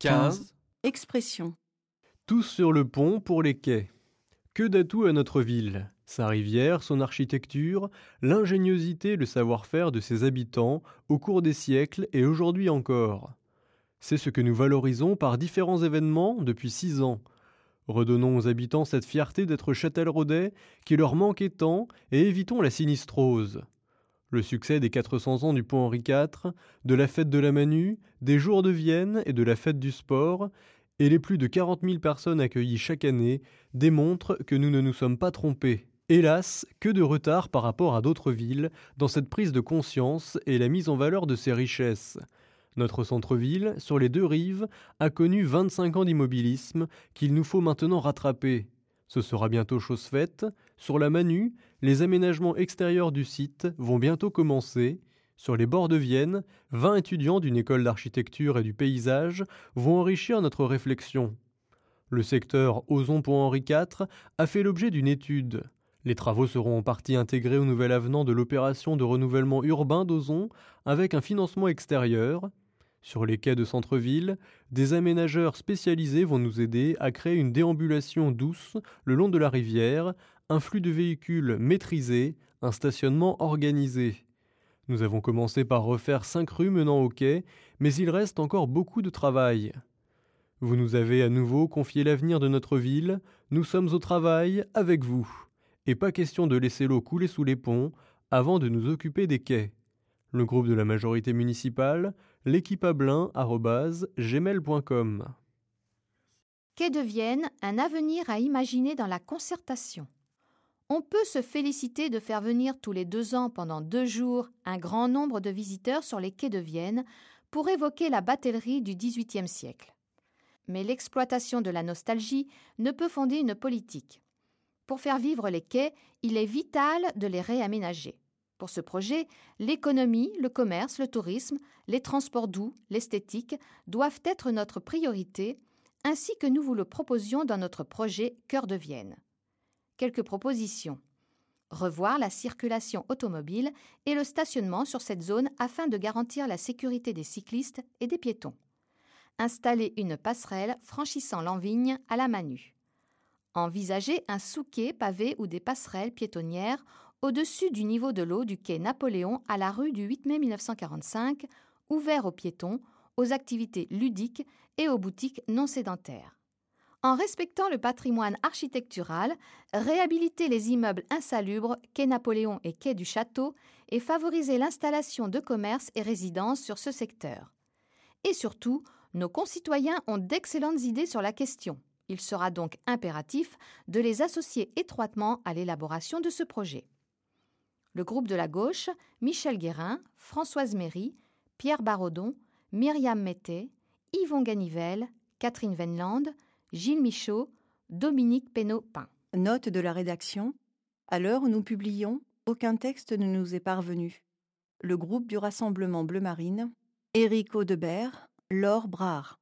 15. Expression. Tous sur le pont pour les quais. Que d'atouts à notre ville. Sa rivière, son architecture, l'ingéniosité, le savoir-faire de ses habitants au cours des siècles et aujourd'hui encore. C'est ce que nous valorisons par différents événements depuis 6 ans. Redonnons aux habitants cette fierté d'être châtelleraudais qui leur manquait tant et évitons la sinistrose. Le succès des 400 ans du pont Henri IV, de la fête de la Manu, des Jours de Vienne et de la fête du sport, et les plus de 40 000 personnes accueillies chaque année, démontrent que nous ne nous sommes pas trompés. Hélas, que de retard par rapport à d'autres villes dans cette prise de conscience et la mise en valeur de ses richesses. Notre centre-ville, sur les 2 rives, a connu 25 ans d'immobilisme qu'il nous faut maintenant rattraper. Ce sera bientôt chose faite. Sur la Manu, les aménagements extérieurs du site vont bientôt commencer. Sur les bords de Vienne, 20 étudiants d'une école d'architecture et du paysage vont enrichir notre réflexion. Le secteur Ozon-Pont-Henri IV a fait l'objet d'une étude. Les travaux seront en partie intégrés au nouvel avenant de l'opération de renouvellement urbain d'Ozon avec un financement extérieur. Sur les quais de centre-ville, des aménageurs spécialisés vont nous aider à créer une déambulation douce le long de la rivière, un flux de véhicules maîtrisé, un stationnement organisé. Nous avons commencé par refaire 5 rues menant au quai, mais il reste encore beaucoup de travail. Vous nous avez à nouveau confié l'avenir de notre ville, nous sommes au travail avec vous. Et pas question de laisser l'eau couler sous les ponts avant de nous occuper des quais. Le groupe de la majorité municipale, l'équipeablin@gmail.com. Quai de Vienne, un avenir à imaginer dans la concertation. On peut se féliciter de faire venir tous les 2 ans pendant 2 jours un grand nombre de visiteurs sur les quais de Vienne pour évoquer la batellerie du XVIIIe siècle. Mais l'exploitation de la nostalgie ne peut fonder une politique. Pour faire vivre les quais, il est vital de les réaménager. Pour ce projet, l'économie, le commerce, le tourisme, les transports doux, l'esthétique doivent être notre priorité, ainsi que nous vous le proposions dans notre projet Cœur de Vienne. Quelques propositions. Revoir la circulation automobile et le stationnement sur cette zone afin de garantir la sécurité des cyclistes et des piétons. Installer une passerelle franchissant l'Envigne à la Manu. Envisager un sous-quai pavé ou des passerelles piétonnières au-dessus du niveau de l'eau du quai Napoléon à la rue du 8 mai 1945, ouvert aux piétons, aux activités ludiques et aux boutiques non sédentaires. En respectant le patrimoine architectural, réhabiliter les immeubles insalubres, quai Napoléon et quai du Château, et favoriser l'installation de commerces et résidences sur ce secteur. Et surtout, nos concitoyens ont d'excellentes idées sur la question. Il sera donc impératif de les associer étroitement à l'élaboration de ce projet. Le groupe de la gauche, Michel Guérin, Françoise Méry, Pierre Barodon, Myriam Mettet, Yvon Ganivelle, Catherine Wendland, Gilles Michaud, Dominique Pénaud-Pin. Note de la rédaction. À l'heure où nous publions, aucun texte ne nous est parvenu. Le groupe du Rassemblement Bleu Marine, Éric Audebert, Laure Brard.